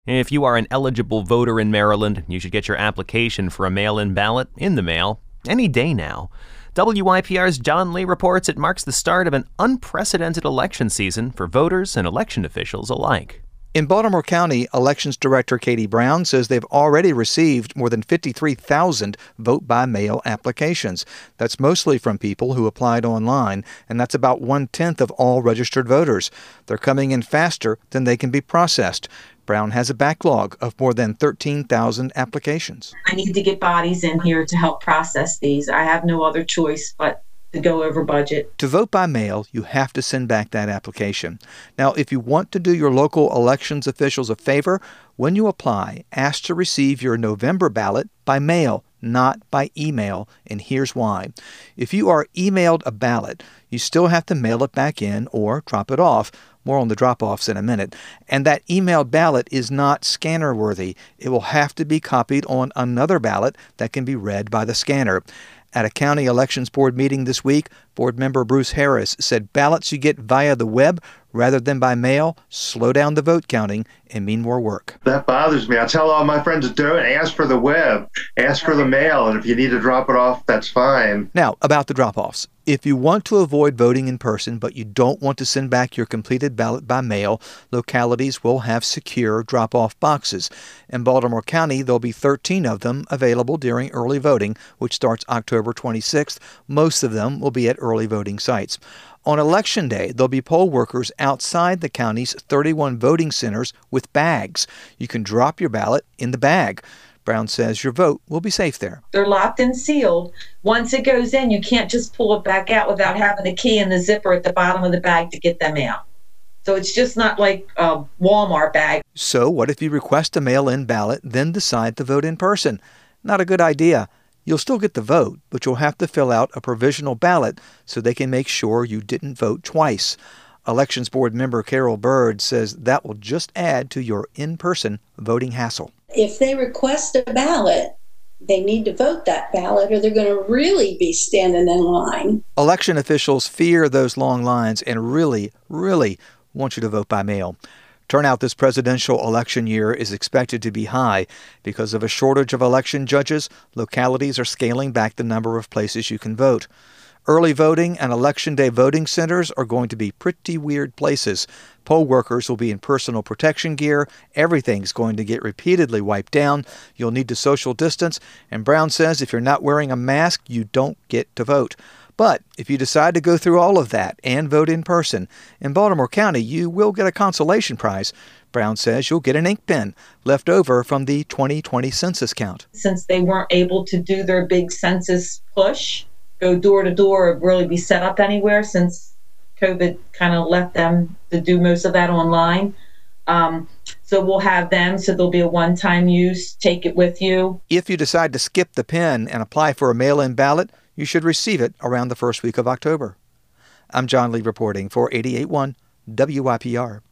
If you are an eligible voter in Maryland, you should get your application for a mail-in ballot in the mail any day now. WYPR's John Lee reports it marks the start of an unprecedented election season for voters and election officials alike. In Baltimore County, Elections Director Katie Brown says they've already received more than 53,000 vote-by-mail applications. That's mostly from people who applied online, and that's about 1/10 of all registered voters. They're coming in faster than they can be processed. Brown has a backlog of more than 13,000 applications. I need to get bodies in here to help process these. I have no other choice but to go over budget. To vote by mail, you have to send back that application. Now, if you want to do your local elections officials a favor, when you apply, ask to receive your November ballot by mail, not by email, and here's why. If you are emailed a ballot, you still have to mail it back in or drop it off. More on the drop-offs in a minute. And that emailed ballot is not scanner-worthy. It will have to be copied on another ballot that can be read by the scanner. At a county elections board meeting this week, board member Bruce Harris said ballots you get via the web rather than by mail slow down the vote counting and mean more work. That bothers me. I tell all my friends, don't ask for the web, ask for the mail, and if you need to drop it off, that's fine. Now, about the drop-offs. If you want to avoid voting in person, but you don't want to send back your completed ballot by mail, localities will have secure drop-off boxes. In Baltimore County, there'll be 13 of them available during early voting, which starts October 26th. Most of them will be at early voting sites. On Election Day, there'll be poll workers outside the county's 31 voting centers with bags. You can drop your ballot in the bag. Brown says your vote will be safe there. They're locked and sealed. Once it goes in, you can't just pull it back out without having the key in the zipper at the bottom of the bag to get them out. So it's just not like a Walmart bag. So what if you request a mail-in ballot, then decide to vote in person? Not a good idea. You'll still get the vote, but you'll have to fill out a provisional ballot so they can make sure you didn't vote twice. Elections Board member Carol Bird says that will just add to your in-person voting hassle. If they request a ballot, they need to vote that ballot or they're going to really be standing in line. Election officials fear those long lines and really want you to vote by mail. Turnout this presidential election year is expected to be high. Because of a shortage of election judges, localities are scaling back the number of places you can vote. Early voting and Election Day voting centers are going to be pretty weird places. Poll workers will be in personal protection gear. Everything's going to get repeatedly wiped down. You'll need to social distance. And Brown says if you're not wearing a mask, you don't get to vote. But if you decide to go through all of that and vote in person, in Baltimore County, you will get a consolation prize. Brown says you'll get an ink pen left over from the 2020 census count. Since they weren't able to do their big census push, go door to door or really be set up anywhere since COVID kind of left them to do most of that online. So we'll have them, so there'll be a one-time use, take it with you. If you decide to skip the pen and apply for a mail-in ballot, you should receive it around the first week of October. I'm John Lee reporting for 88.1 WYPR.